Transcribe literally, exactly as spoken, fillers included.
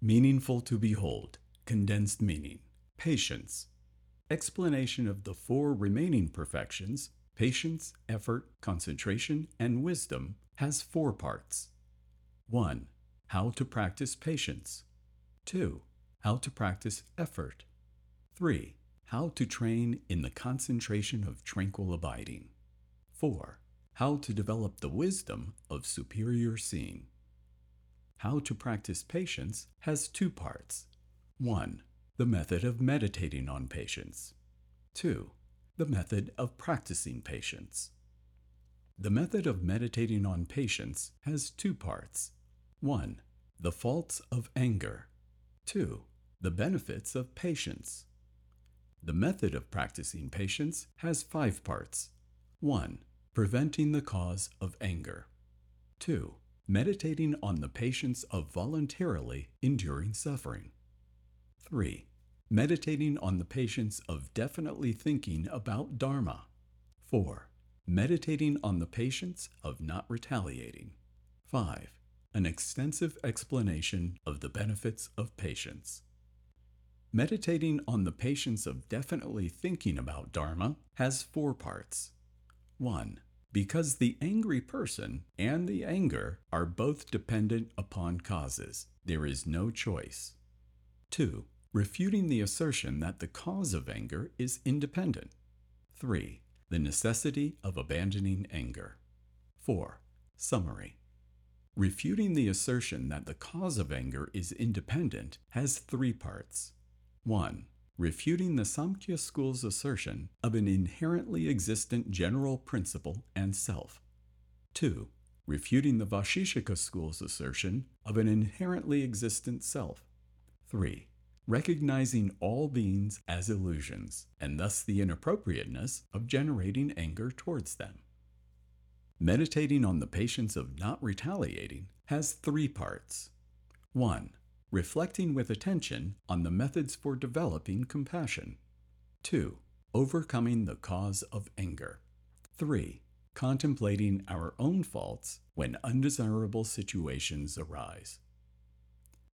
Meaningful to behold. Condensed meaning. Patience. Explanation of the four remaining perfections, patience, effort, concentration, and wisdom, has four parts. one. How to practice patience. two. How to practice effort. three. How to train in the concentration of tranquil abiding. four. How to develop the wisdom of superior seeing. How to practice patience has two parts. one. The method of meditating on patience. two. The method of practicing patience. The method of meditating on patience has two parts. one. The faults of anger. two. The benefits of patience. The method of practicing patience has five parts. one. Preventing the cause of anger. two. Meditating on the patience of voluntarily enduring suffering. three. Meditating on the patience of definitely thinking about Dharma. four. Meditating on the patience of not retaliating. five. An extensive explanation of the benefits of patience. Meditating on the patience of definitely thinking about Dharma has four parts. one. Because the angry person and the anger are both dependent upon causes, there is no choice. two. Refuting the assertion that the cause of anger is independent. three. The necessity of abandoning anger. four. Summary. Refuting the assertion that the cause of anger is independent has three parts. one. Refuting the Samkhya school's assertion of an inherently existent general principle and self. two. Refuting the Vaisheshika school's assertion of an inherently existent self. three. Recognizing all beings as illusions, and thus the inappropriateness of generating anger towards them. Meditating on the patience of not retaliating has three parts. one. Reflecting with attention on the methods for developing compassion. two. Overcoming the cause of anger. three. Contemplating our own faults when undesirable situations arise.